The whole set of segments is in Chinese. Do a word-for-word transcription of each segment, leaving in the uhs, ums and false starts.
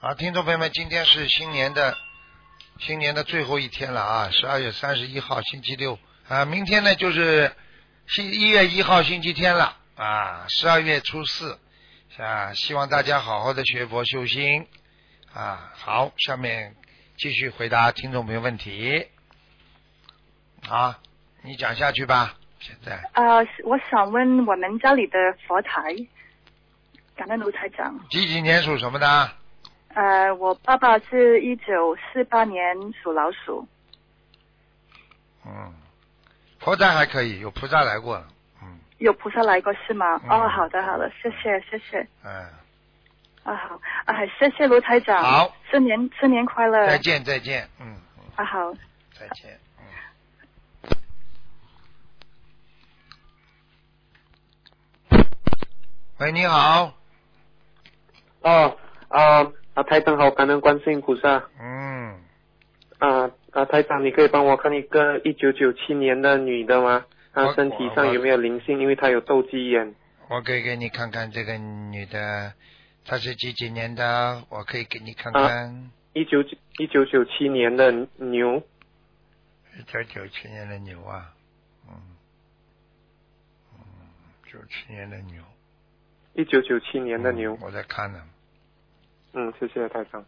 好，听众朋友们，今天是新年的新年的最后一天了啊，十二月三十一号星期六啊，明天呢就是星一月一号星期天了啊，十二月初四啊，希望大家好好的学佛修心啊。好，下面继续回答听众朋友问题。好，你讲下去吧。现在啊、呃，我想问我们家里的佛台，感恩卢台长。 几几年属什么的？ 呃，我爸爸是一九四八年属老鼠。 嗯，佛台还可以，有菩萨来过了。嗯， 有菩萨来过是吗？ 嗯、 哦，好的好的，谢谢谢谢。 嗯。 啊好啊，谢谢卢台长。 好， 新年新年快乐。 再见再见，嗯。 啊好。 再见，嗯。喂，你好。 哦啊啊，台长好，感恩观世音菩萨。 嗯。 啊啊，台长，你可以帮我看一个一九九七年的女的吗？她身体上有没有灵性？因为她有斗鸡眼。 我可以给你看看这个女的，她是几几年的？我可以给你看看。 一九一九九七年的牛。 一九九七年的牛啊，嗯嗯，九七年的牛。 一九九七年的牛、 嗯。我在看呢。 嗯，谢谢台长。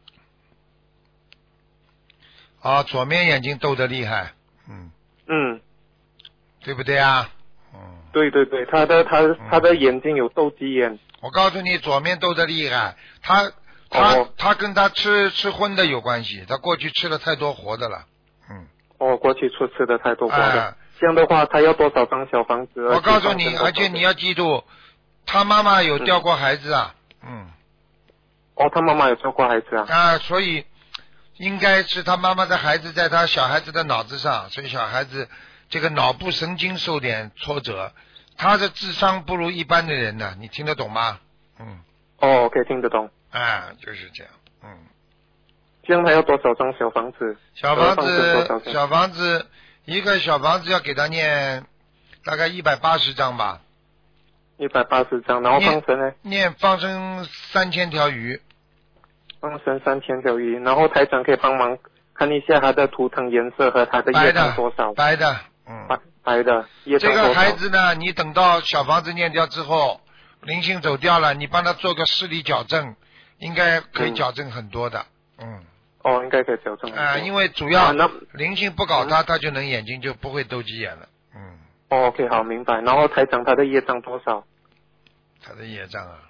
啊，左面眼睛斗得厉害，嗯。 嗯。 对不对啊？嗯。 对对对，他的他他的眼睛有斗鸡眼。 我告诉你，左面斗得厉害，他他、哦、他跟他吃吃荤的有关系，他过去吃了太多活的了，嗯。 哦，过去吃吃的太多活的、哎，这样的话，他要多少张小房子？ 我告诉你，而且你要记住，他妈妈有掉过孩子啊，嗯。嗯哦，他妈妈有掉过孩子啊？ 啊，所以应该是他妈妈的孩子在他小孩子的脑子上，所以小孩子这个脑部神经受点挫折，他的智商不如一般的人呢，你听得懂吗？嗯。 哦，可以听得懂。 啊，就是这样，嗯。 这样他要多少张小房子？ 小房子，小房子，一个小房子要给他念大概一百八十张吧。 一百八十张，然后放生呢？ 念放生三千条鱼。 放生三千条鱼，然后台长可以帮忙看一下他的图腾颜色和他的业障多少？ 白的，嗯， 白白的。业障多少？ 这个孩子呢，你等到小房子念掉之后，灵性走掉了，你帮他做个视力矫正，应该可以矫正很多的，嗯。嗯哦，应该可以矫正。 啊、呃，因为主要灵性不搞他，他就能眼睛就不会斗鸡眼了，嗯。 哦 ，OK， 好，明白。然后台长他的业障多少？ 他的业障啊。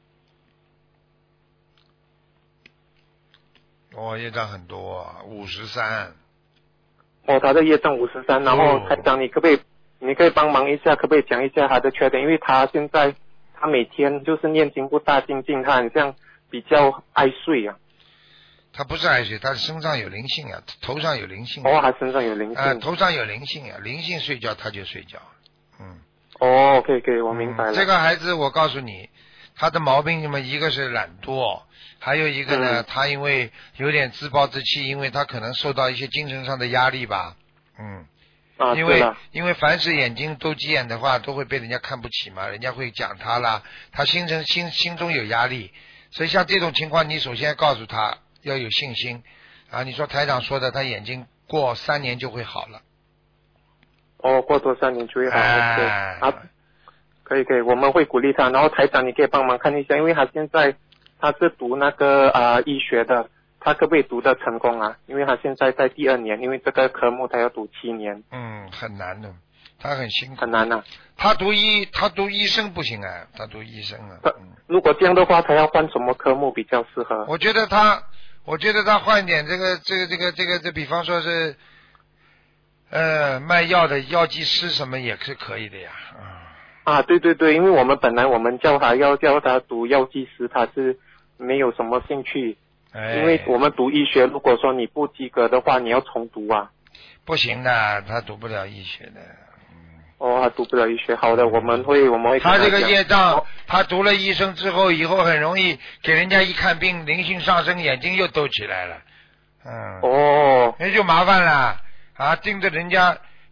哦，业障很多，五十三。 哦，他的业障五十三，然后台长，你可不可以，你可以帮忙一下，可不可以讲一下他的缺点？因为他现在他每天就是念经不大精进，他很像比较爱睡啊。 他不是爱睡，他身上有灵性啊，头上有灵性、啊。 哦，他身上有灵性。 呃，头上有灵性啊，灵性睡觉他就睡觉，嗯。 哦，可以可以，我明白了。 嗯、这个孩子，我告诉你，他的毛病那么一个是懒惰。还有一个呢、嗯，他因为有点自暴自弃，因为他可能受到一些精神上的压力吧，嗯， 啊， 因为因为凡是眼睛斗鸡眼的话，都会被人家看不起嘛，人家会讲他啦，他心中心心中有压力，所以像这种情况，你首先告诉他要有信心啊。你说台长说的，他眼睛过三年就会好了。 哦，过多三年就会好了， 哎、 啊，可以可以，我们会鼓励他。然后台长，你可以帮忙看一下，因为他现在。他是读那个啊、呃、医学的，他可不可以读得成功啊？因为他现在在第二年，因为这个科目他要读七年。 嗯，很难的，他很辛苦。 很难啊。 他读医，他读医生不行啊，他读医生啊。 嗯、如果这样的话，他要换什么科目比较适合？ 我觉得他，我觉得他换点这个这个这个这个这，比方说是，呃，卖药的药剂师什么也是可以的呀。 啊，啊对对对，因为我们本来我们叫他要叫他读药剂师，他是。没有什么兴趣， 哎、 因为我们读医学，如果说你不及格的话，你要重读啊。 不行的，他读不了医学的。 嗯、哦，他读不了医学，好的，我们会我们会。 他这个业障，他读了医生之后，以后很容易给人家一看病，灵性上升，眼睛又斗起来了。嗯。 哦。 那就麻烦了啊！盯着人家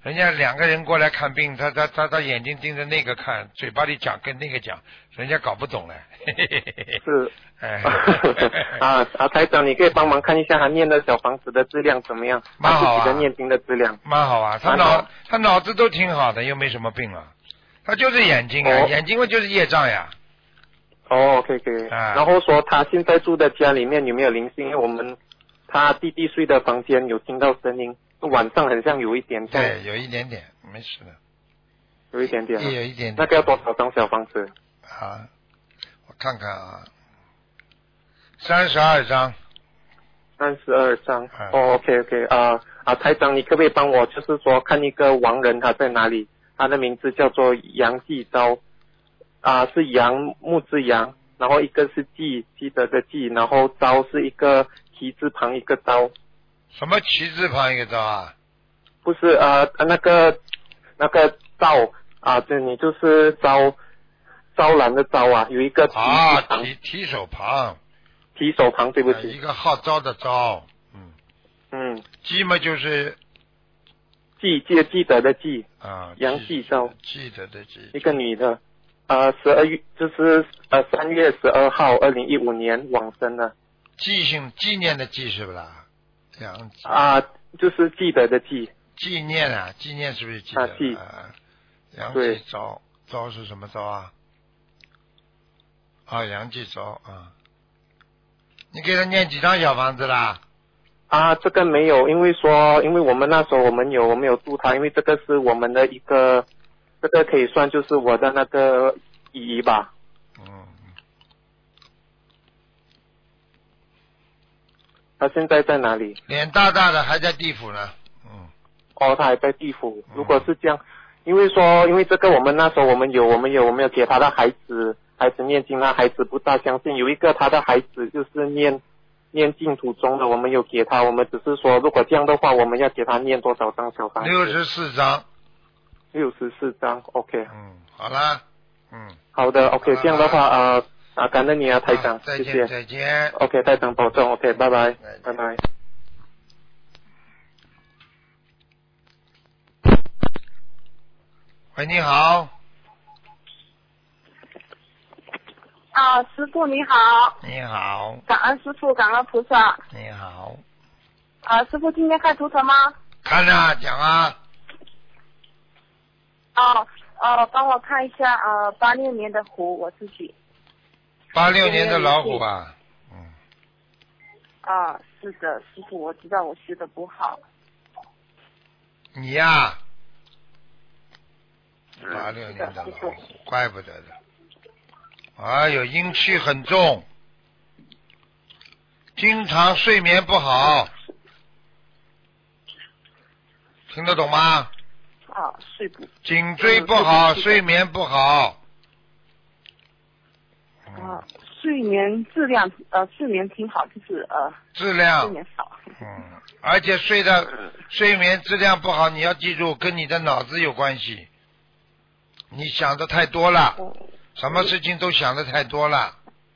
人家两个人过来看病，他他他他眼睛盯着那个看，嘴巴里讲跟那个讲，人家搞不懂了。 是。 哎。 啊啊，台长，你可以帮忙看一下他念的小房子的质量怎么样？ 蛮好啊。 他自己的念经的质量。 蛮好啊，他脑他脑子都挺好的，又没什么病了。他就是眼睛啊，哦、眼睛嘛就是业障呀。 哦 ，OK OK。啊。然后说他现在住的家里面有没有灵性？因为我们他弟弟睡的房间有听到声音，晚上很像有一点。 对，有一点点，没事的。 有一点点。 也有一点点。 那个要多少张小房子？ 啊，我看看啊，三十二张。 三十二张。嗯、哦 ，OK OK 啊啊，台长，你可不可以帮我就是说看一个亡人他在哪里？他的名字叫做杨继昭，啊，是杨木字杨，然后一个是记记得的记，然后昭是一个提字旁一个刀。 什么提字旁一个刀啊？ 不是呃那个那个昭啊，这你就是招招揽的招啊，有一个提啊提提手旁。 提手旁，对不起。 一个号召的召，嗯嗯。 记嘛就是记记记得的记啊， 杨继昭， 记得的记， 一个女的，呃，十二月就是呃三月十二号，二零一五年往生的。 记性纪念的记是不啦？杨啊，就是记得的记。 纪念啊，纪念是不是记得？ 啊记。 啊，杨继昭，昭是什么昭啊？啊，杨继昭啊。你给他念几张小房子啦？ 啊，这个没有，因为说，因为我们那时候我们有我们有度他，因为这个是我们的一个，这个可以算就是我的那个姨姨吧。 嗯。 他现在在哪里？ 脸大大的，还在地府呢。嗯。 哦，他还在地府。如果是这样，因为说，因为这个我们那时候我们有我们有我们有给他的孩子。孩子念经，那孩子不大相信。有一个他的孩子就是念念净土中的，我们有给他，我们只是说，如果这样的话，我们要给他念多少张小房子？ 六十四张。 六十四张 ，OK。 嗯，好啦，嗯。 好的 ，OK， 这样的话，呃，啊，感恩你啊，台长， 再见， 谢谢， 再见。 OK， 台长保重 ，OK， 拜拜，拜拜。 喂，你好。 啊，师父你好。 你好。 感恩师父，感恩菩萨。 你好。 啊，师父今天看图腾吗？ 看啊，讲啊。 哦，呃，帮我看一下，呃，八六年的虎，我自己。 八六年的老虎吧。嗯。 啊，是的，师父，我知道我学的不好。 你呀。八六年的老虎，怪不得的。哎呦，阴气很重，经常睡眠不好，听得懂吗？ 啊，睡不。 颈椎不好，嗯、睡眠不好。 啊，睡眠质量呃，睡眠挺好，就是呃。 质量。 睡眠少。 嗯，而且睡的睡眠质量不好，你要记住，跟你的脑子有关系。你想的太多了。嗯，什么事情都想的太多了。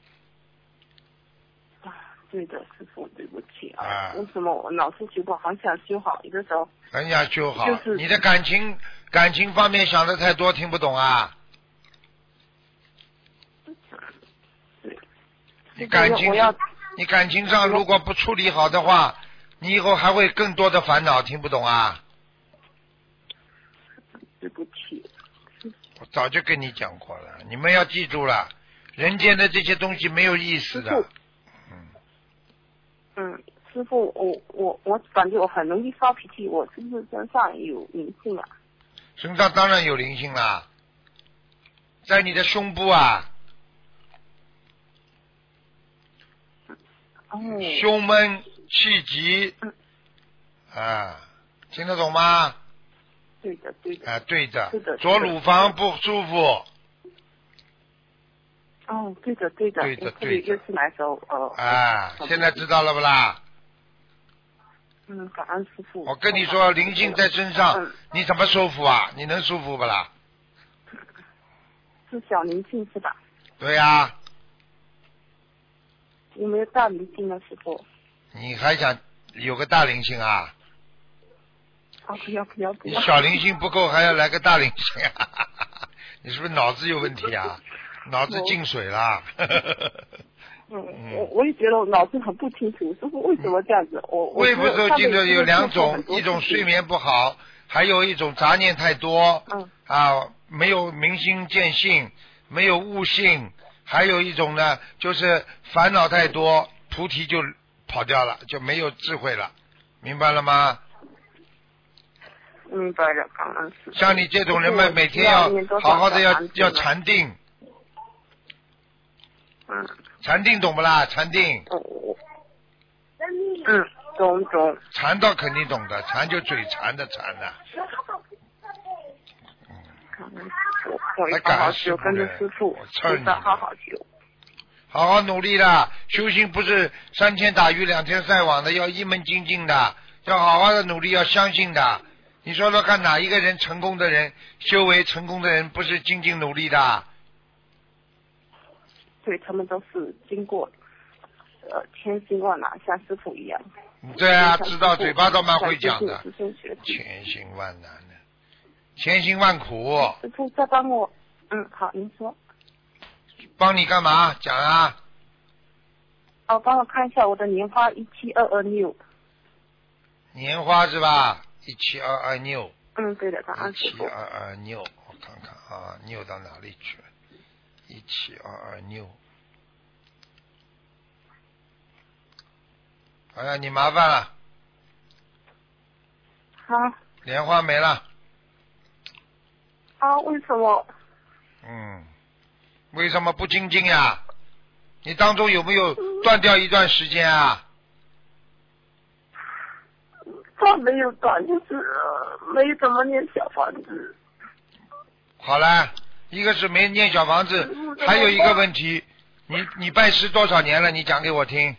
啊，对的，师父，对不起啊。啊为什么我老是修不好，很想修好，有的时候。 很想修好。 就是。 你的感情感情方面想的太多，听不懂啊。 对。 你感情，你感情上如果不处理好的话，你以后还会更多的烦恼，听不懂啊。 对不起。 我早就跟你讲过了，你们要记住了，人间的这些东西没有意思的。 嗯。嗯，师父，我我我感觉我很容易发脾气，我是不是身上有灵性啊？ 身上当然有灵性啦，在你的胸部啊。 哦。 胸闷气急。嗯。啊，听得懂吗？ 对的，对的。 啊，对的。 对的。 左乳房不舒服。 哦，对的，对的。 对的，对的。 又是来时候呃。 啊，现在知道了不啦？ 嗯，感恩师父。 我跟你说，灵性在身上，嗯、你怎么舒服啊？你能舒服不啦？ 是小灵性是吧？ 对呀、啊。 有没有大灵性呢，师父？ 你还想有个大灵性啊？ 啊，不要不要不要！ 你小灵性不够，还要来个大灵性啊！你是不是脑子有问题啊？脑子进水啦！ 嗯，我我也觉得我脑子很不清楚，师傅为什么这样子？我胃不受精的有两种， 一一种睡眠不好，还有一种杂念太多。 嗯。 啊，没有明心见性，没有悟性，还有一种呢，就是烦恼太多，菩提就跑掉了，就没有智慧了，明白了吗？ 明白了，感恩师父。 像你这种人们，每天要好好的要要禅定。 嗯。 禅定懂不啦？禅定。 嗯，懂懂。 禅倒肯定懂的，禅就嘴馋的馋的。 嗯，我会好好修，跟着师傅，知道好好修。 好好努力的，修行不是三天打鱼两天晒网的，要一门精进的，要好好的努力，要相信的。你说说看，哪一个人成功的人，修为成功的人，不是精进努力的？ 对，他们都是经过呃千辛万难，像师傅一样。 对啊，知道嘴巴都蛮会讲的。千辛万难的，千辛万苦。 师傅再帮我，嗯，好，您说。 帮你干嘛？讲啊。 哦，帮我看一下我的年花一七二二六。 年花是吧？一七二二六。 嗯，对的， 一七二二六，我看看啊，六到哪里去了？一七二二六，哎呀，你麻烦了。 好。 莲花没了。 啊？为什么？ 嗯，为什么不精进呀？你当中有没有断掉一段时间啊？ 他没有断，就是、呃、没怎么念小房子。 好了。一个是没念小房子，还有一个问题，你你拜师多少年了？你讲给我听。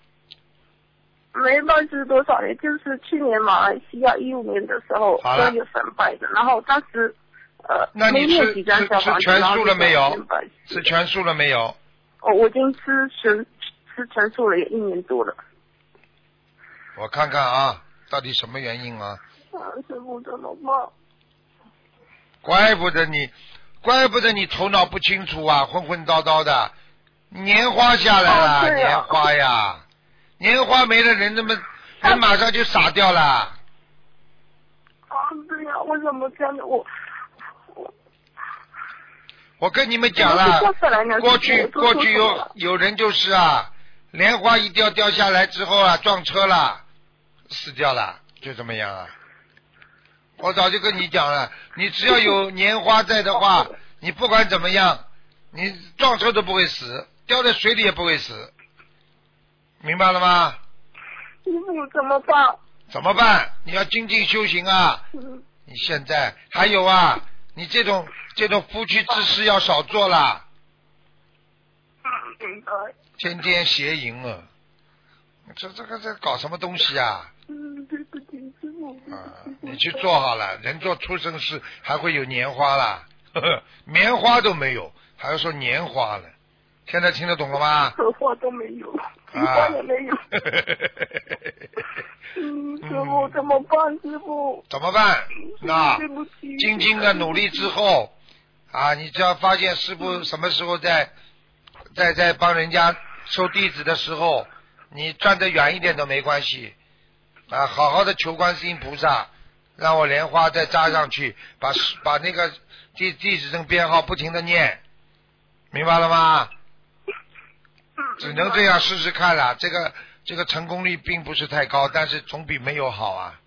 没拜师多少年，就是去年马来西亚一五年的时候二月份拜的，然后当时呃那你没念几张小房子， 吃全素了没有？吃全素了没有？ 哦，我已经吃全吃全素了，也一年多了。 我看看啊，到底什么原因啊？ 啊，师傅怎么办？ 怪不得你。怪不得你头脑不清楚啊，混混叨叨的，年花下来了， 啊啊、 年花呀，年花没了，人那么人马上就傻掉了。啊， 对呀、啊，为什么这样子？我我我跟你们讲了，过去过去有有人就是啊，莲花一掉掉下来之后啊，撞车了，死掉了，就这么样啊。我早就跟你讲了，你只要有年花在的话，你不管怎么样，你撞车都不会死，掉在水里也不会死，明白了吗？ 师傅怎么办？ 怎么办？你要精进修行啊！ 嗯、 你现在还有啊，你这种这种夫妻之事要少做了。 明白。 天天邪淫啊！这这个这搞什么东西啊？ 嗯，对不起，师傅。 啊，你去做好了，人做出生时还会有年花啦，呵呵，棉花都没有，还要说年花了，现在听得懂了吗？ 荷花都没有，菊花也没有。嗯，师傅怎么办？师傅怎么办？那对不起， 精进的努力之后啊，你只要发现师傅什么时候在在在帮人家收弟子的时候，你站得远一点都没关系。啊，好好的求观世音菩萨，让我莲花再扎上去，把把那个地地址证编号不停的念，明白了吗？只能这样试试看了，这个这个成功率并不是太高，但是总比没有好啊。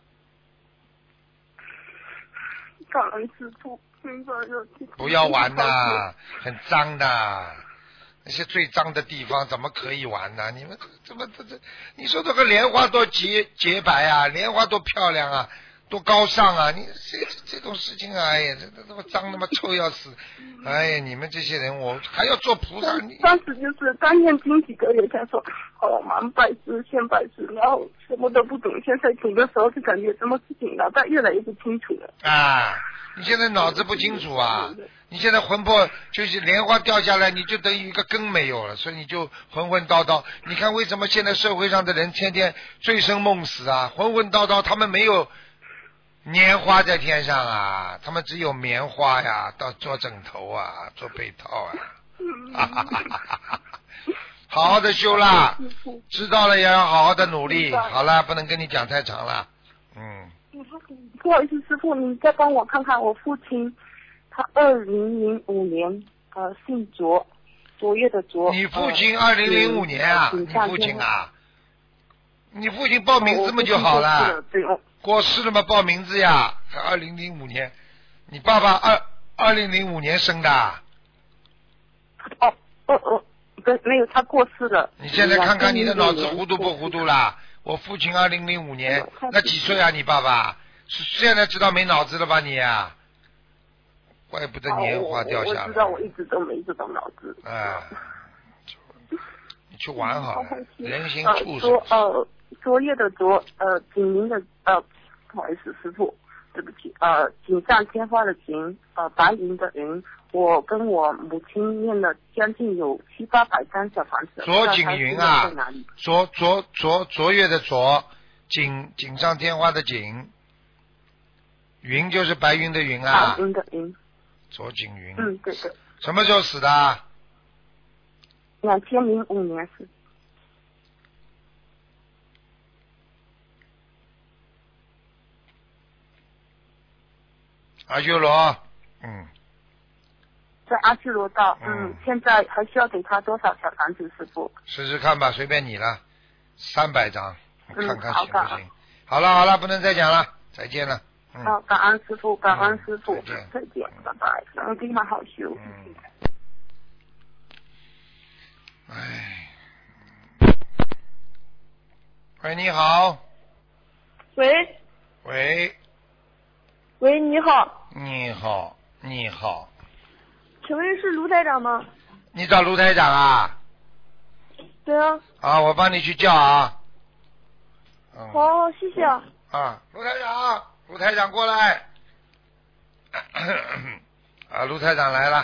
感恩师父，现在要不要玩呐，很脏的。那些最脏的地方怎么可以玩呢？你们怎么这这？你说这个莲花多洁洁白啊，莲花多漂亮啊，多高尚啊！你这这种事情啊，哎呀，这这这么脏，那么臭要死！哎呀，你们这些人，我还要做菩萨。 当时就是刚念经几个月，他说好忙拜师，先拜师，然后什么都不懂。现在懂的时候就感觉什么事情脑袋越来越不清楚了。 啊，你现在脑子不清楚啊！你现在魂魄就是莲花掉下来，你就等于一个根没有了，所以你就浑浑叨叨。你看为什么现在社会上的人天天醉生梦死啊？浑浑叨叨，他们没有拈花在天上啊，他们只有棉花呀，到做枕头啊，做被套啊。哈哈哈哈哈！好好的修啦，知道了也要好好的努力。好了，不能跟你讲太长了。嗯。 不好意思，师傅，你再帮我看看我父亲，他二零零五年呃姓卓，卓越的卓。 你父亲二零零五年啊？你父亲啊？你父亲报名字嘛就好了。过世了嘛，报名字呀。二零零五年，你爸爸二二零零五年生的。 哦哦哦。对，没有，他过世了。 你现在看看你的脑子糊涂不糊涂啦？我父亲二零零五年，那几岁啊？你爸爸是现在知道没脑子了吧你啊？怪不得年华掉下来。 我知道，我一直都没这种脑子。 哎，你去玩好了，人心畜生。 昨呃，昨夜的昨，呃，景明的呃，不好意思，师傅，对不起，呃，锦上添花的锦，呃，白云的云。我跟我母亲念了将近有七八百张小房子。 卓景云啊，卓卓卓卓越的卓，锦锦上添花的锦，云就是白云的云啊。 白云的云。 卓景云。 嗯，对对。 什么时候死的？ 两千零五年死。 阿修罗，嗯。 在阿修罗道，嗯，嗯，现在还需要给他多少小房子，师傅？ 试试看吧，随便你了，三百张，看看行不行？ 嗯、 好了好了，不能再讲了，再见了。嗯、 好，感恩师傅，感恩师傅， 嗯、再见， 再见，拜拜，让我地方好修。 嗯。哎，喂，你好。 喂。 喂。 喂，你好。 你好，你好。 请问是卢台长吗？ 你找卢台长啊？ 对啊。 啊，我帮你去叫啊。 嗯、好，谢谢啊。 啊，卢台长，卢台长过来。啊，卢台长来了。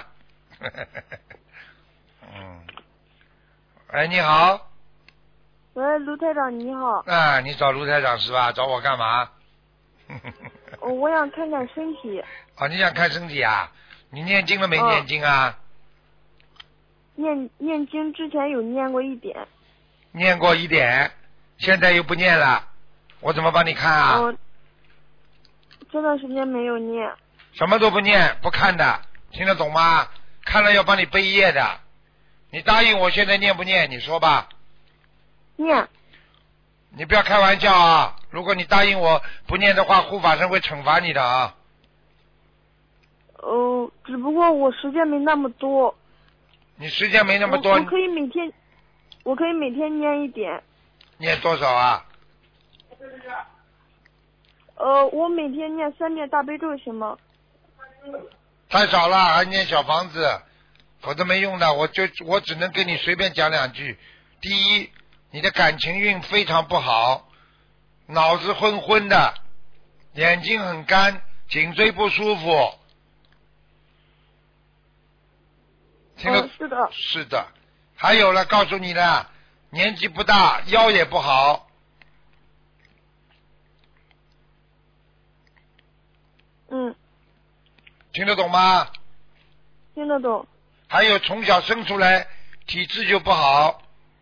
嗯。哎，你好。 喂，卢台长你好。 啊，你找卢台长是吧？找我干嘛？ 我想看看身体。 哦，你想看身体啊？你念经了没念经啊？ 念念经之前有念过一点。 念过一点，现在又不念了，我怎么帮你看啊？ 我这段时间没有念。 什么都不念，不看的，听得懂吗？看了要帮你背业的。你答应我现在念不念？你说吧。 念。 你不要开玩笑啊！如果你答应我不念的话，护法神会惩罚你的啊。 哦，只不过我时间没那么多。 你时间没那么多。 我, 我可以每天，我可以每天念一点。 念多少啊？ 呃，我每天念三遍大悲咒行吗？ 太少了，还念小房子，否则没用的。我就我只能跟你随便讲两句。第一，你的感情运非常不好，脑子昏昏的，眼睛很干，颈椎不舒服。听得、 哦、是的， 是的，还有了，告诉你了，年纪不大，腰也不好。 嗯。 听得懂吗？ 听得懂。 还有从小生出来体质就不好。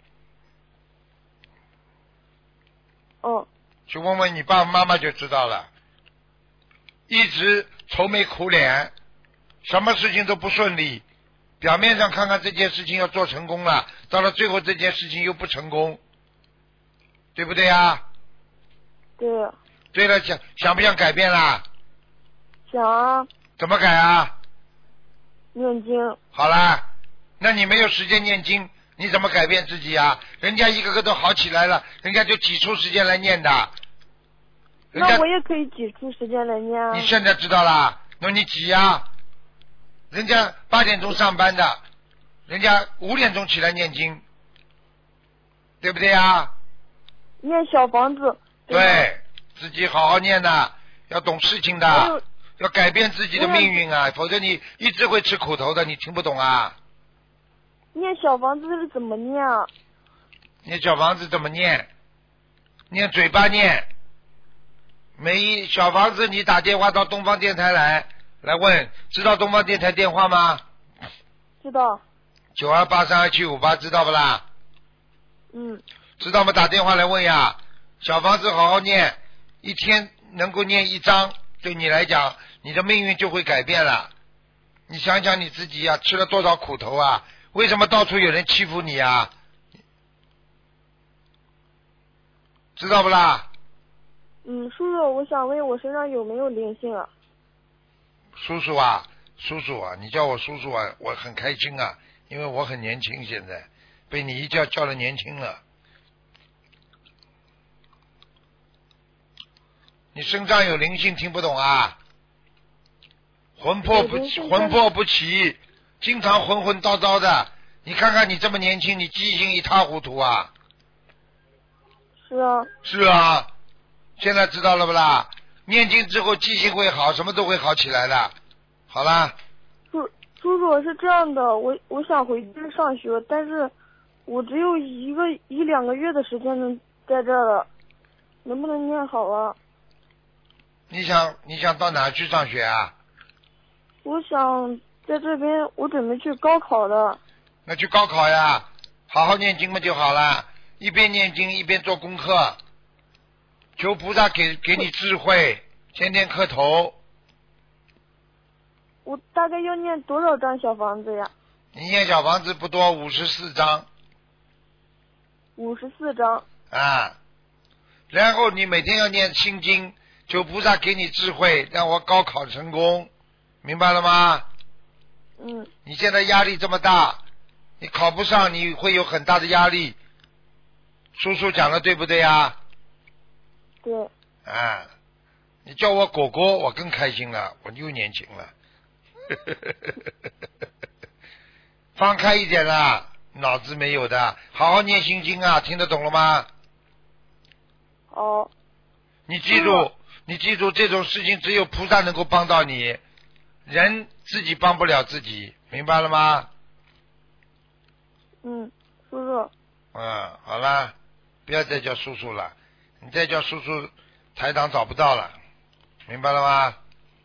哦。 去问问你爸爸妈妈就知道了。一直愁眉苦脸，什么事情都不顺利。表面上看看这件事情要做成功了，到了最后这件事情又不成功，对不对啊？ 对。 对了，想想不想改变啦？ 想啊。 怎么改啊？ 念经。 好啦，那你没有时间念经，你怎么改变自己啊？人家一个个都好起来了，人家就挤出时间来念的。 那我也可以挤出时间来念啊。 你现在知道啦？那你挤呀。人家八点钟上班的，人家五点钟起来念经，对不对啊？ 念小房子。 对，对自己好好念的，要懂事情的，要改变自己的命运啊，否则你一直会吃苦头的，你听不懂啊？ 念小房子是怎么念啊？ 念小房子怎么念？念嘴巴念， 没小房子，你打电话到东方电台来来问，知道东方电台电话吗？ 知道。 九二八三二七五八，知道不啦？ 嗯。 知道吗？打电话来问呀。小房子好好念，一天能够念一张，对你来讲，你的命运就会改变了。你想想你自己呀、啊，吃了多少苦头啊？为什么到处有人欺负你啊？知道不啦？ 嗯，叔叔，我想问我身上有没有灵性啊？ 叔叔啊，叔叔啊，你叫我叔叔啊，我很开心啊，因为我很年轻，现在被你一叫叫了年轻了。你身上有灵性，听不懂啊？魂魄不魂魄不齐，经常浑浑叨叨的。你看看你这么年轻，你记性一塌糊涂啊！ 是啊。 是啊，现在知道了不啦？念经之后记性会好，什么都会好起来的。好啦。 叔叔叔是这样的，我我想回去上学，但是我只有一个一两个月的时间能在这儿了，能不能念好啊？ 你想你想到哪去上学啊？ 我想在这边，我准备去高考的。 那去高考呀，好好念经嘛就好了，一边念经一边做功课，求菩萨给给你智慧，天天磕头。 我大概要念多少张小房子呀？ 你念小房子不多，五十四张。 五十四张。 啊，然后你每天要念心经。求菩萨给你智慧，让我高考成功，明白了吗？ 嗯。 你现在压力这么大，你考不上，你会有很大的压力。叔叔讲的对不对啊？ 对。 啊，你叫我果果，我更开心了，我又年轻了。放开一点啦，脑子没有的，好好念心经啊，听得懂了吗？ 哦。 你记住。嗯，你记住，这种事情只有菩萨能够帮到你，人自己帮不了自己，明白了吗？ 嗯，叔叔。 嗯，好了，不要再叫叔叔了，你再叫叔叔，台长找不到了，明白了吗？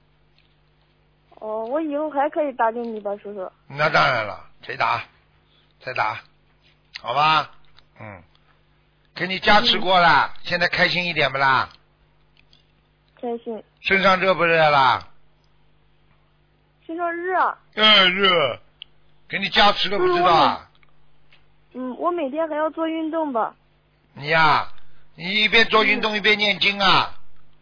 哦，我以后还可以打给你吧，叔叔。 那当然了，谁打？再打，好吧？嗯，给你加持过了，嗯，现在开心一点不啦？ 开心。 身上热不热啦？ 身上热。 嗯，热。给你加持了不知道啊？ 嗯，我每天还要做运动吧。 你呀、啊，你一边做运动、嗯、一边念经啊。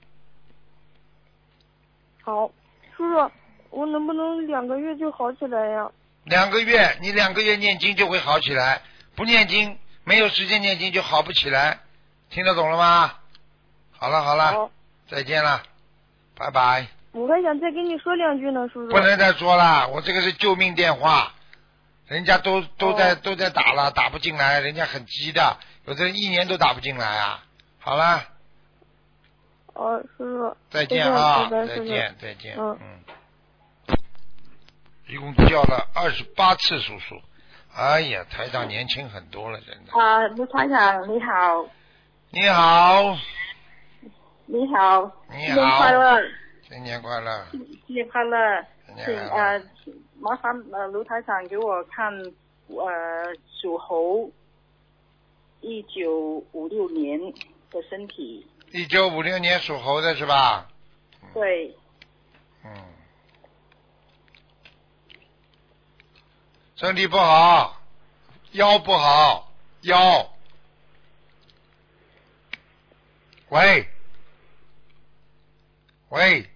好，叔叔，我能不能两个月就好起来呀？ 两个月，你两个月念经就会好起来，不念经，没有时间念经就好不起来，听得懂了吗？好了好了。好，再见了，拜拜。 我还想再跟你说两句呢，叔叔。 不能再说了，我这个是救命电话，人家都都在、哦、都在打了，打不进来，人家很急的，有的人一年都打不进来啊。好了。 哦，叔叔。 再见啊！ 再再见再见。 嗯。 嗯。一共叫了二十八次叔叔，哎呀，台长年轻很多了，真的。 啊，卢台长你好。 你好。 你好， 你好， 新年快乐！ 新年快乐！ 新年快乐！ 请呃，麻烦呃卢台长给我看呃属猴，一九五六年的身体。 一九五六年属猴的是吧？ 对。 嗯。身体不好，腰不好，腰。喂。喂，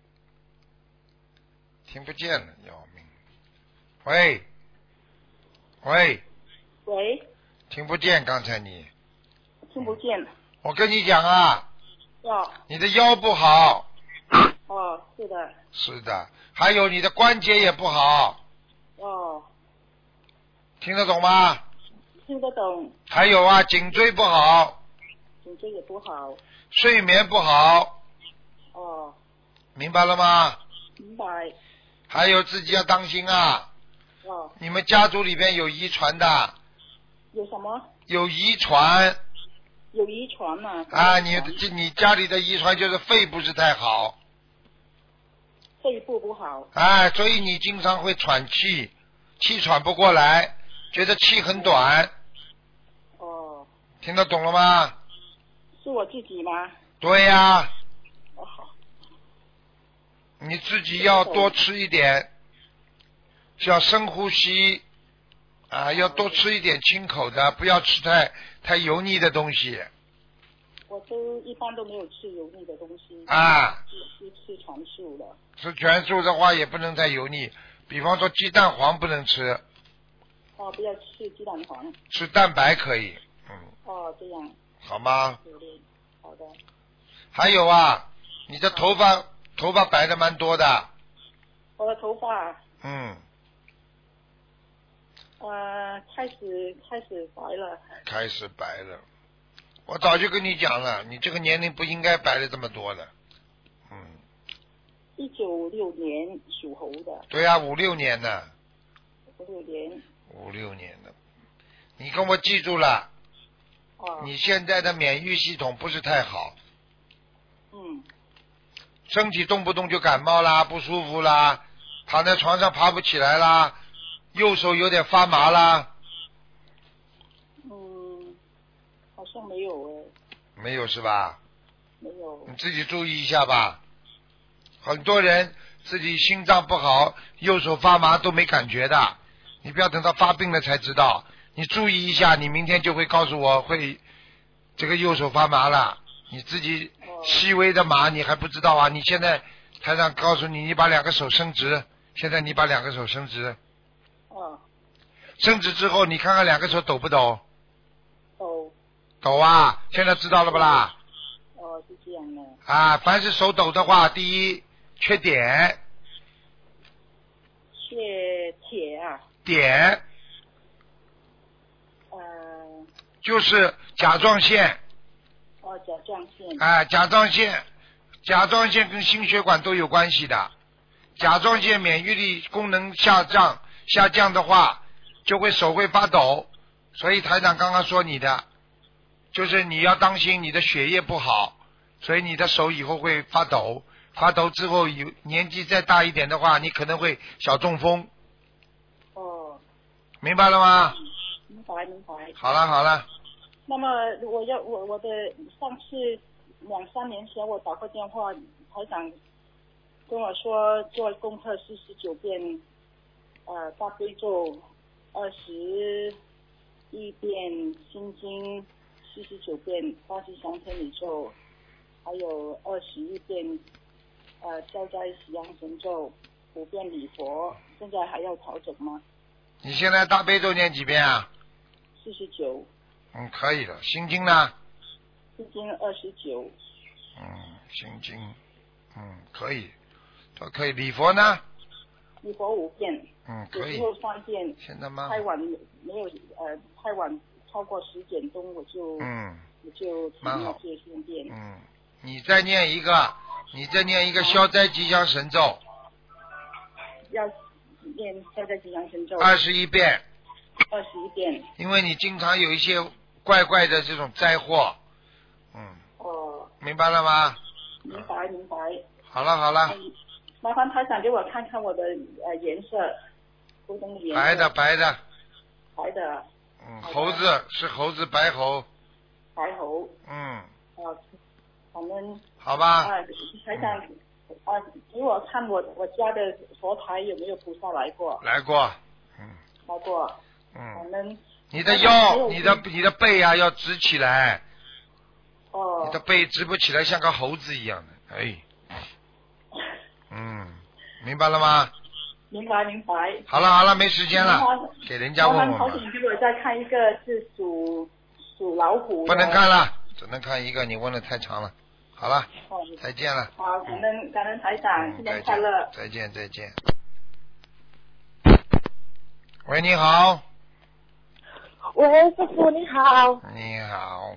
听不见了，要命！喂，喂， 喂， 听不见，刚才你听不见。 我跟你讲啊， 哦， 你的腰不好。 哦，是的。 是的，还有你的关节也不好。 哦。 听得懂吗？ 听得懂。 还有啊，颈椎不好。 颈椎也不好。 睡眠不好。 哦， 明白了吗？ 明白。 还有自己要当心啊！ 哦。 你们家族里边有遗传的。 有什么？ 有遗传。 有遗传嘛？ 啊，你你家里的遗传就是肺不是太好。 肺部不好。 哎，所以你经常会喘气，气喘不过来，觉得气很短。 哦。 听得懂了吗？ 是我自己吗？ 对呀。 哦好。 你自己要多吃一点，要深呼吸啊，要多吃一点清口的，不要吃太太油腻的东西。 我都一般都没有吃油腻的东西。 啊。 是吃全素的。 吃全素的话也不能太油腻，比方说鸡蛋黄不能吃。 哦，不要吃鸡蛋黄。 吃蛋白可以，嗯。 哦，这样。 好吗？ 对对，好的。 还有啊，你的头发头发白的蛮多的。 我的头发。 嗯。 呃，开始开始白了。 开始白了，我早就跟你讲了，你这个年龄不应该白了这么多的。嗯。 一九六年属猴的。 对啊，五六年的。 五六年。 五六年的，你跟我记住了。 哦。 你现在的免疫系统不是太好。 嗯。 身体动不动就感冒啦，不舒服啦，躺在床上爬不起来啦，右手有点发麻啦。 嗯，好像没有诶。 没有是吧？ 没有。 你自己注意一下吧。很多人自己心脏不好，右手发麻都没感觉的，你不要等到发病了才知道。你注意一下，你明天就会告诉我会这个右手发麻了。你自己细微的麻你还不知道啊？你现在台长告诉你，你把两个手伸直，现在你把两个手伸直。 哦。 伸直之后，你看看两个手抖不抖？ 抖。 抖啊！现在知道了不啦？ 哦，是这样的。 啊，凡是手抖的话，第一缺碘。 缺铁啊。 碘。 呃。 就是甲状腺。 哦，甲状腺。 啊，甲状腺，甲状腺跟心血管都有关系的。甲状腺免疫力功能下降，下降的话，就会手会发抖。所以台长刚刚说你的，就是你要当心你的血液不好，所以你的手以后会发抖，发抖之后有年纪再大一点的话，你可能会小中风。 哦。 明白了吗？ 明白明白。 好了好了。 那么我要我我的上次两三年前我打过电话，台长跟我说做功课四十九遍，呃大悲咒，二十一遍心经，四十九遍大吉祥天女咒，还有二十一遍呃消灾吉祥神咒，五遍礼佛，现在还要调整吗？ 你现在大悲咒念几遍啊？ 四十九。 嗯，可以了。心经呢？ 心经二十九。 嗯，心经，嗯，可以，都可以。礼佛呢？ 礼佛五遍。 嗯，可以。 有时候三遍。 现在吗？ 太晚没有呃，太晚超过十点钟我就嗯， 我就停了这些遍。 嗯，你再念一个，你再念一个消灾吉祥神咒。 要念消灾吉祥神咒。 二十一遍。 二十一遍。 因为你经常有一些怪怪的这种灾祸，嗯。 哦。 明白了吗？ 明白明白。 好了好了。 嗯、麻烦台长给我看看我的呃颜色，图腾的颜色。 白的白的。 白的。 嗯，猴子是猴子，白猴。 白猴。 嗯。 啊，反正。 好吧。 啊，台长。嗯啊，给我看我我家的佛台有没有菩萨来过？ 来过，嗯。 来过。 嗯。 我们。 你的腰，你的你的背啊，要直起来。 哦。 你的背直不起来，像个猴子一样的，哎。嗯，明白了吗？ 明白明白。 好了好了，没时间了，给人家问问吧。 麻烦你给我再看一个是属属老虎的。 不能看了，只能看一个，你问的太长了。好了， 哦、 再见了。 好，感恩感恩台长，新年快乐。 再见再见。喂，你好。 喂，师傅你好。 你好。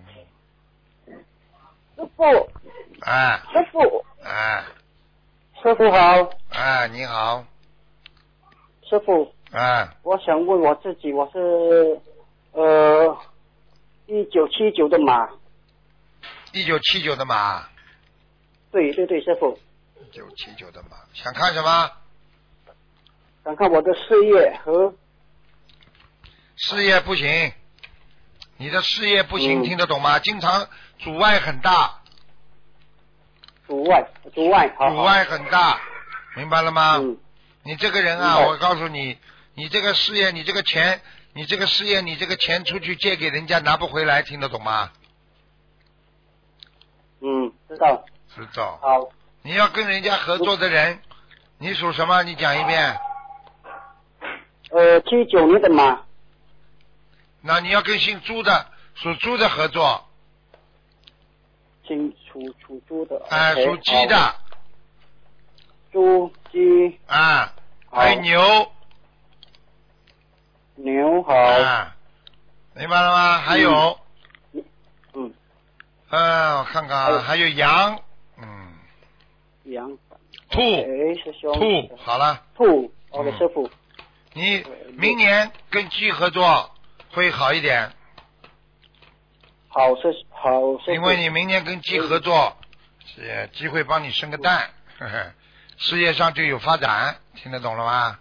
师傅。 哎。 师傅。 哎。 师傅好。 哎，你好。 师傅。 哎。 我想问我自己，我是呃一九七九的马。 一九七九的马。 对对对，师傅。 一九七九的马，想看什么？ 想看我的事业和事业不行，你的事业不行， 嗯、 听得懂吗？经常阻碍很大。 阻碍，阻碍，好， 阻碍很大，明白了吗？ 嗯。 你这个人啊，我告诉你，你这个事业，你这个钱，你这个事业，你这个钱出去借给人家拿不回来，听得懂吗？ 嗯，知道。 知道。 好。 你要跟人家合作的人，你属什么？你讲一遍。 呃，七九年的马。 那你要跟姓朱的，属猪的合作。 姓属属猪的。 哎、呃，属鸡的。 猪鸡。 啊。还有牛。 牛好。 啊。明白了吗？还有。 嗯。嗯。 嗯，我看看啊，还有羊。嗯。 羊。 兔。 哎，师兄。 兔，好了。 兔，我的师傅。 你明年跟鸡合作会好一点。 好，师好师傅。 因为你明年跟鸡合作，是机会帮你生个蛋，呵呵，事业上就有发展，听得懂了吗？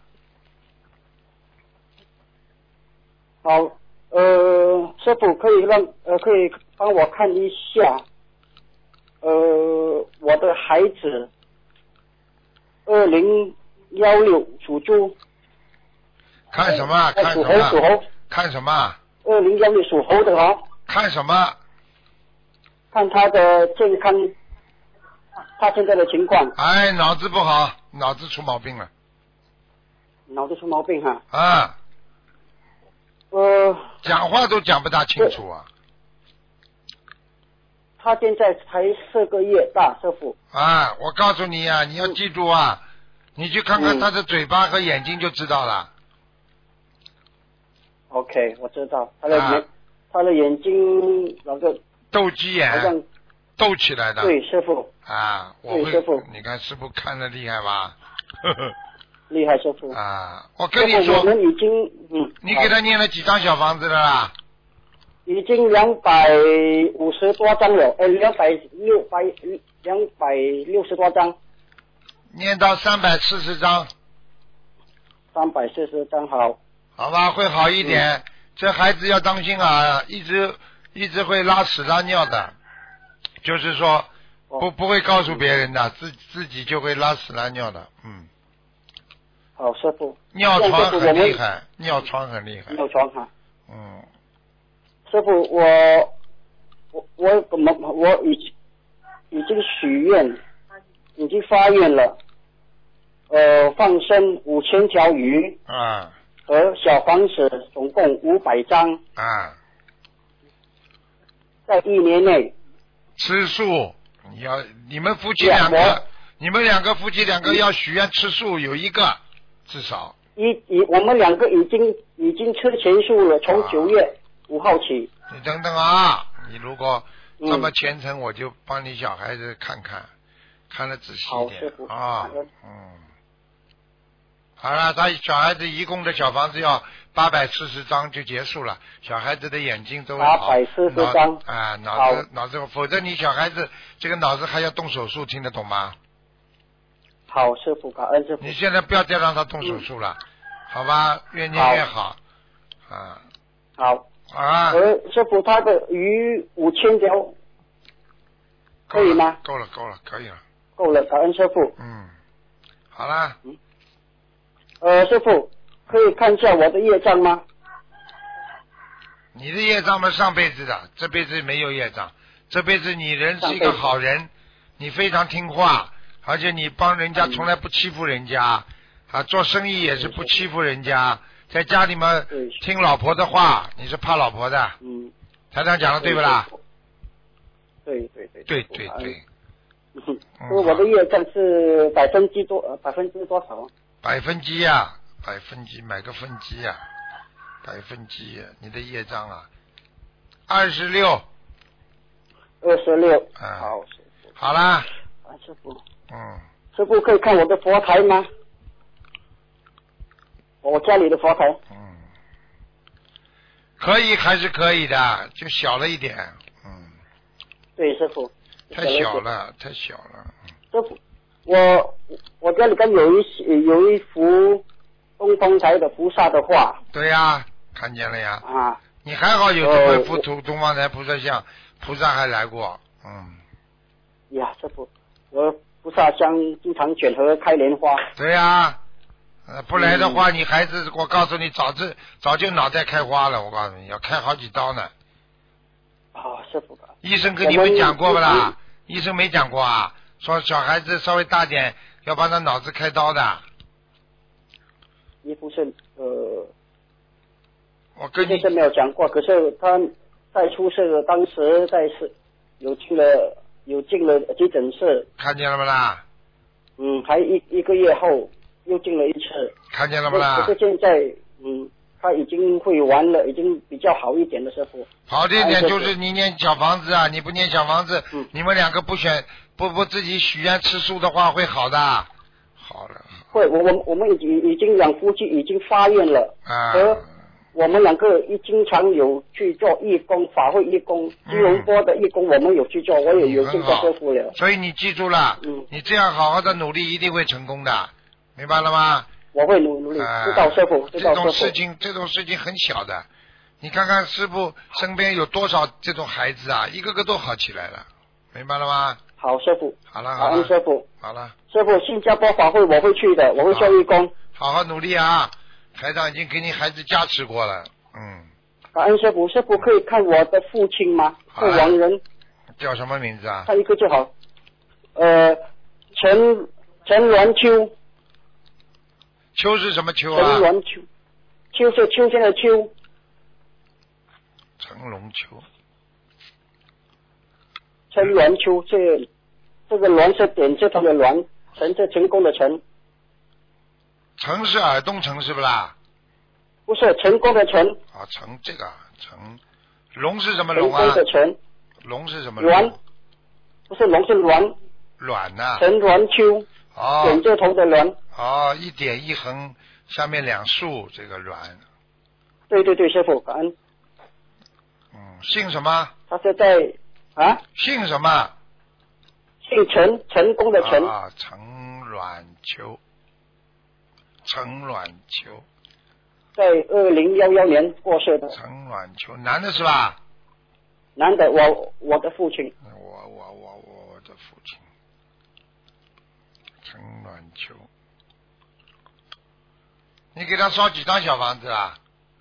好，呃，师傅可以让呃可以帮我看一下，呃，我的孩子，二零幺六属猪。 看什么？看什么？ 属猴，属猴。 看什么？ 二零幺六属猴的哈。 看什么？ 看他的健康，他现在的情况。 哎，脑子不好，脑子出毛病了。 脑子出毛病哈。 啊。 呃。 讲话都讲不大清楚啊。 他现在才四个月大，师傅。 啊，我告诉你啊，你要记住啊，你去看看他的嘴巴和眼睛就知道了。 OK， 我知道他的眼， 啊、 他的眼睛那个斗鸡眼，好像斗起来的。 对，师傅。 啊，我会， 对师傅， 你看师傅看得厉害吧？呵呵厉害，师傅。 啊，我跟你说， 我们已经嗯。 你给他念了几张小房子了啦？ 已经两百五十多张了，呃，两百六百两百六十多张。 念到三百四十张。 三百四十张好。 好吧，会好一点。嗯、这孩子要当心啊，一直一直会拉屎拉尿的，就是说不不会告诉别人的，自自己就会拉屎拉尿的，嗯。 好，师傅。 尿床很厉害，尿床很厉害。 尿床哈。 嗯。 师傅，我我我我我已已经许愿，已经发愿了，呃，放生五千条鱼。 啊。 和小房子总共五百张啊， 在一年内吃素。你要你们夫妻两个，你们两个夫妻两个要许愿吃素，有一个至少。 一一我们两个已经已经吃全素了，从九月五号起。 你等等啊，你如果这么虔诚，嗯、我就帮你小孩子看看，看得仔细一点啊，嗯。好了，他小孩子一共的小房子要八百四十张就结束了，小孩子的眼睛都八百四十张啊，脑子脑子，否则你小孩子这个脑子还要动手术，听得懂吗？ 好，师傅，感恩师傅。 你现在不要再让他动手术了，嗯、好吧？越念越好。好啊。 好。 啊。 呃，师傅，他的鱼五千条，可以吗？ 够了，够了，可以了。 够了，感恩师傅。 嗯。好啦。 嗯。呃，师傅，可以看一下我的业障吗？ 你的业障嘛，上辈子的，这辈子没有业障。这辈子你人是一个好人，你非常听话，而且你帮人家从来不欺负人家，啊，做生意也是不欺负人家，在家里面听老婆的话，你是怕老婆的。 嗯。 台长讲的对不啦？ 对对对。 对对对。 嗯，我的业障是百分之多，呃，百分之多少？ 百分之呀、啊，百分之买个分之呀、啊，百分之、啊，你的业障啊，二十六， 二十六， 嗯， 好， 好啦， 啊，师傅， 嗯， 师傅可以看我的佛台吗？我家里的佛台， 嗯，可以还是可以的，就小了一点，嗯， 对，师傅。 太小了，太小了。 师傅，我我家里边有一有一幅东方台的菩萨的画。 对呀，看见了呀。 啊。 你还好有这么幅图东方台菩萨像，菩萨还来过，嗯。 呀，师傅，我菩萨像经常卷和开莲花。 对呀，呃，不来的话，嗯、你孩子，我告诉你，早就早就脑袋开花了。我告诉你，要开好几刀呢。 啊，师傅。 医生跟你们讲过不啦？医生没讲过啊，说小孩子稍微大点，要帮他脑子开刀的。 也不是，呃， 我跟你是没有讲过，可是他在出事的当时在是有去了。有进了急诊室， 看见了不啦？ 嗯，还一一个月后又进了一次， 看见了不啦？ 可是现在，嗯，他已经会玩了，已经比较好一点的师傅。 好一点就是你念小房子啊，你不念小房子， 嗯、 你们两个不选不不自己许愿吃素的话会好的。好了。 会，我我我们已经已经两夫妻已经发愿了， 啊。 和我们两个一经常有去做义工，法会义工，吉隆坡的义工，我们有去做，我也有这个师傅了。 所以你记住了，嗯，你这样好好的努力，一定会成功的，明白了吗？ 我会努努力， 啊、 知道师傅，知道师傅。 这种事情，这种事情很小的，你看看师傅身边有多少这种孩子啊，一个个都好起来了，明白了吗？ 好，师傅。 好了，好了。 感恩师傅。 好了。 师傅，新加坡法会我会去的，我会做义工。 好好努力啊！台长已经给你孩子加持过了。嗯， 感恩师傅，师傅可以看我的父亲吗？是亡人。 叫什么名字啊？ 看一个就好。呃，陈陈元秋。 秋是什么秋啊？ 陈元秋，秋是秋天的秋。 陈龙秋。 陈元秋，这这个栾是点字旁的栾，陈是成功的陈。 陈是耳东陈是不啦？ 不是成功的成。 啊，成这个成，龙是什么龙啊？ 成功的成。 龙是什么？ 卵，不是龙是卵。 卵呐、啊。 陈鸾秋。 哦。 点字头的鸾。 哦，一点一横，下面两竖，这个卵。 对对对，师傅，感恩。 嗯，姓什么？ 他是在啊。 姓什么？ 姓陈，成功的陈。 啊，陈卵秋。陈卵秋。 在二零幺幺年过世的。 陈卵秋，男的是吧？ 男的，我我的父亲。 我我我我的父亲。陈卵秋。你给他烧几张小房子啊？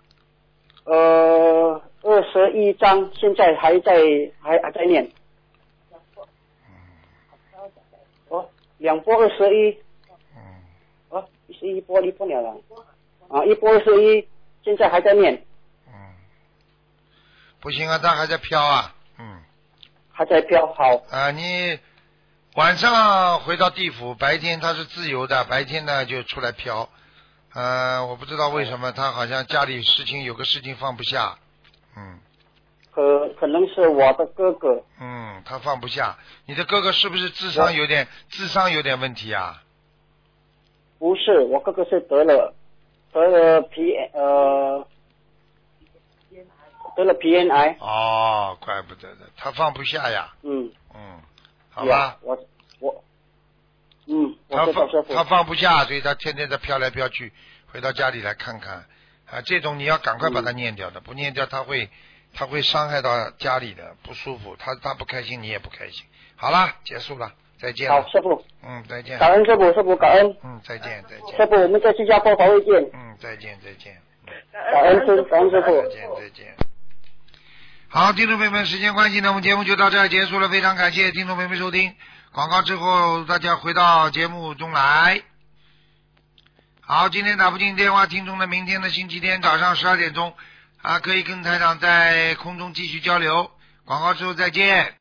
呃，二十一张，现在还在还还在念。哦，两波二十一。 嗯。 哦，是一波一波了了。啊，一波二十一，现在还在念。 嗯。不行啊，他还在飘啊。嗯。 还在飘，好。 啊，你晚上回到地府，白天他是自由的，白天呢就出来飘。呃，我不知道为什么他好像家里事情有个事情放不下。嗯。 可可能是我的哥哥。 嗯，他放不下。你的哥哥是不是智商有点智商有点问题啊？ 不是，我哥哥是得了得了皮呃得了皮炎癌。 哦，怪不得的，他放不下呀。 嗯嗯，好吧。 我我嗯，我他放他放不下，所以他天天在飘来飘去，回到家里来看看啊，这种你要赶快把它念掉的，嗯、不念掉他会他会伤害到家里的，不舒服，他他不开心，你也不开心。好了，结束了，再见了。 好，师傅。 嗯，再见。 感恩师傅，师傅感恩。 嗯，再见，再见。 师傅，我们在新加坡法会见。 嗯，再见，再见。 感恩师，感恩师傅。 再见，再见。好，听众朋友们，时间关系呢，我们节目就到这儿结束了，非常感谢听众朋友们收听。广告之后，大家回到节目中来。好，今天打不进电话听众的，明天的星期天早上十二点钟啊，可以跟台长在空中继续交流。广告之后再见。